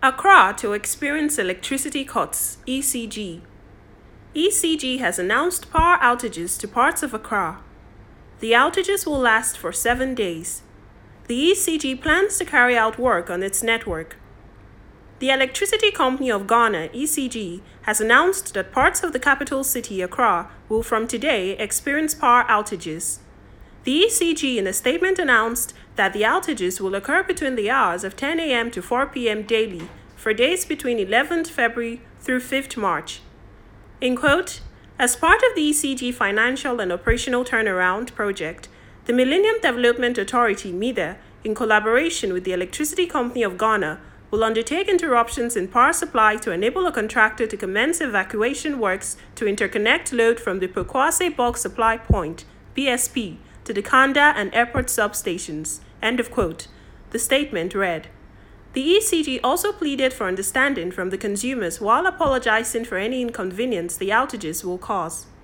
Accra to experience electricity cuts, ECG. ECG has announced power outages to parts of Accra. The outages will last for 7 days. The ECG plans to carry out work on its network. The Electricity Company of Ghana, ECG, has announced that parts of the capital city, Accra, will from today experience power outages. The ECG in a statement announced that the outages will occur between the hours of 10 a.m. to 4 p.m. daily for days between 11th February through 5th March. In quote, as part of the ECG financial and operational turnaround project, the Millennium Development Authority, MIDA, in collaboration with the Electricity Company of Ghana, will undertake interruptions in power supply to enable a contractor to commence evacuation works to interconnect load from the Pokwase Bulk Supply Point, BSP, to the Kanda and airport substations. End of quote. The statement read. The ECG also pleaded for understanding from the consumers while apologizing for any inconvenience the outages will cause.